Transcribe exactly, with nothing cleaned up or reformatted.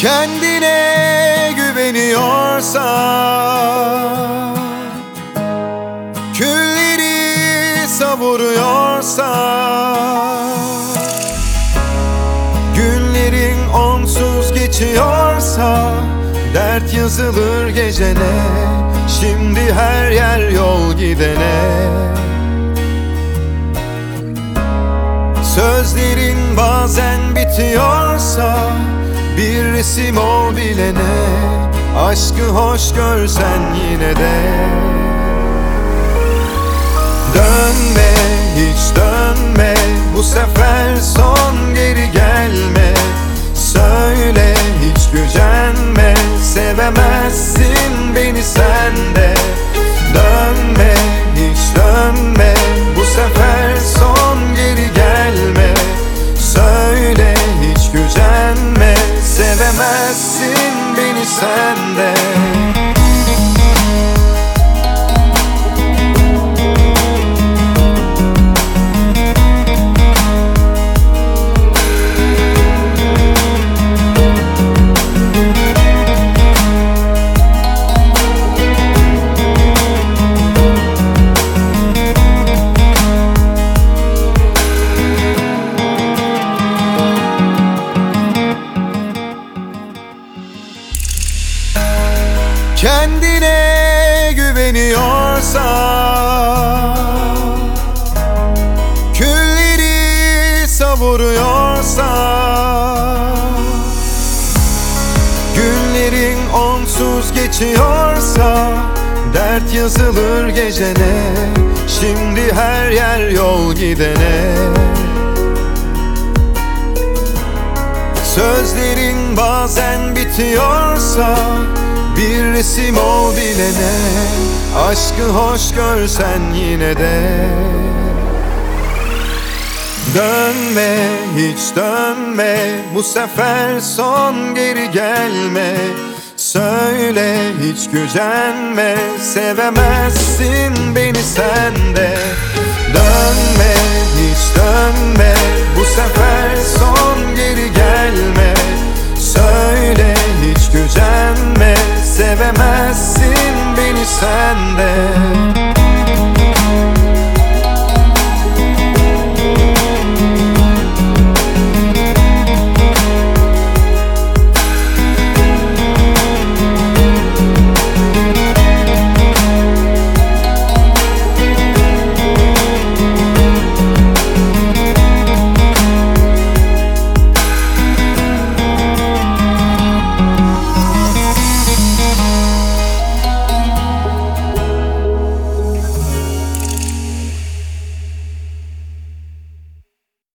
Kendine güveniyorsan, külleri savuruyorsan, günlerin onsuz geçiyorsa, dert yazılır gecene, şimdi her yer yol gidene. Sözlerin bazen bitiyorsa, bir resim ol bilene, aşkı hoş görsen yine de. Dönme, hiç dönme, bu sefer son, geri gelme. Söyle, hiç gücenme, sevemezsin beni sen de. Dönme, hiç dönme, bu sefer son, geri gelme. Söyle, hiç gücenme, sevemezsin beni sen de. Kendine güveniyorsan, külleri savuruyorsan, günlerin onsuz geçiyorsa, dert yazılır gecene, şimdi her yer yol gidene. Sözlerin bazen bitiyorsa, bir resim ol bilene, aşkı hoş görsen yine de. Dönme, hiç dönme, bu sefer son, geri gelme. Söyle, hiç gücenme, sevemezsin beni sen de. Dönme, hiç dönme, bu sefer son,